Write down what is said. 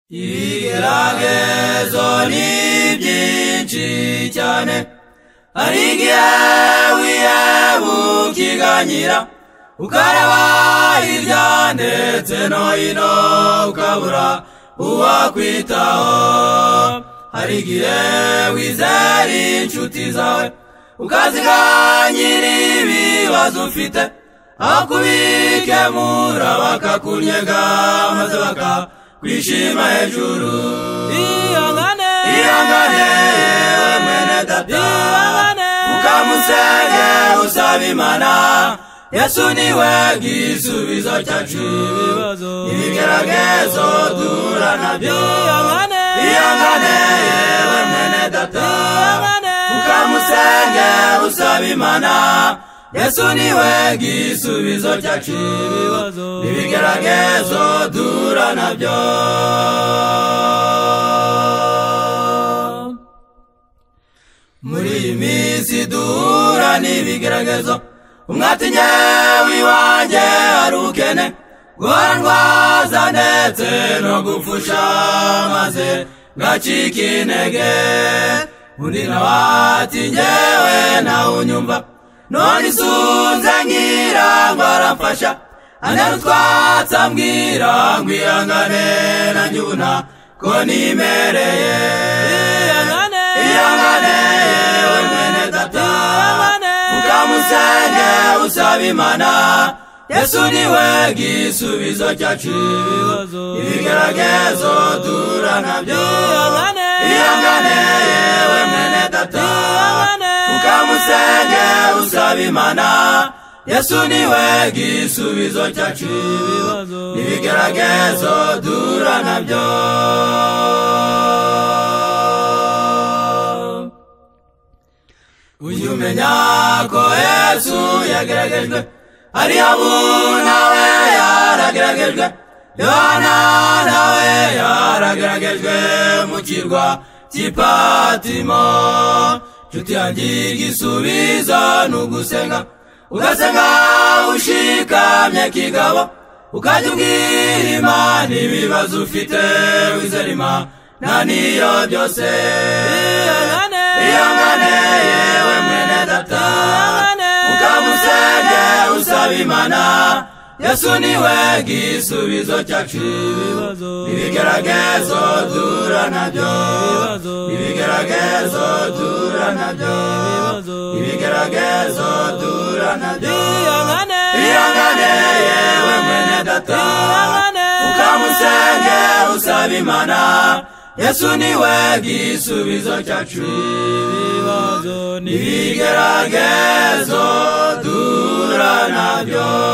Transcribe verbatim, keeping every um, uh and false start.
Ibigeragezo ni byinshi cyane, hari igihe wiheba ukiganyira, ukareba hirya ndetse no hino ukabura uwakwitaho. Hari igihe wizera inshuti zawe ukaziganyira ibibazo ufite, aho kubikemura bakakunyega maze bakakwishima hejuru. Ihangane, ihangane yewe mwene data, ukamusenge usaba Imana. Yesu niwe gisubizo cyacu ibigeragezo duhura nabyo. Ihangane yewe mwene data, ukamusenge usaba Imana. Yesu niwe gisubizo cyacu ibigeragezo duhura nabyo. Muri iyi minsi duhura n'ibigeragezo, umwati nyewe iwanjye ari ubukene, guhora ndwaza ndetse no gupfusha maze ngacika intege. Undi nawe ati njyewe nawe unyumva, none isunze ngira ngo aramfasha, antera utwatsi ambwira ngo ihangane nanjye ubu ntako nimereye. Ihangane yewe mwene data, ukamusenge usaba Imana. Yesu niwe gisubizo cyacu ibigeragezo duhura nabyo. Ihangane yewe mwene data, ukamusenge usaba Imana. Yesu niwe gisubizo cyacu ibigeragezo duhura nabyo. Ujye umenya ko Yesu yageragejwe, Mariyamu nawe yarageragejwe, Yohana nawe yarageragejwe mu kirwa cy'i Patimo. Nshuti yanjye igisubizo ni ugusenga, ugasenga ushikamye kigabo, ukajya ubwira Imana ibibazo ufite, wizera Imana niyo byose. Ihangane yewe mwene data, ukamusenge usaba Imana. Yesu niwe gisubizo cyacu ibigeragezo duhura nabyo. Ibigeragezo duhura nabyo, ibigeragezo duhura nabyo. Ihangane yewe mwene data, ukamusenge usaba Imana. Yesu niwe gisubizo cyacu ibigeragezo duhura nabyo.